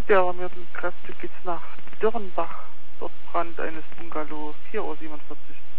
Der alarmierten Kräfte geht's nach Dürrenbach. Dort Brand eines Bungalows, 4:47 Uhr.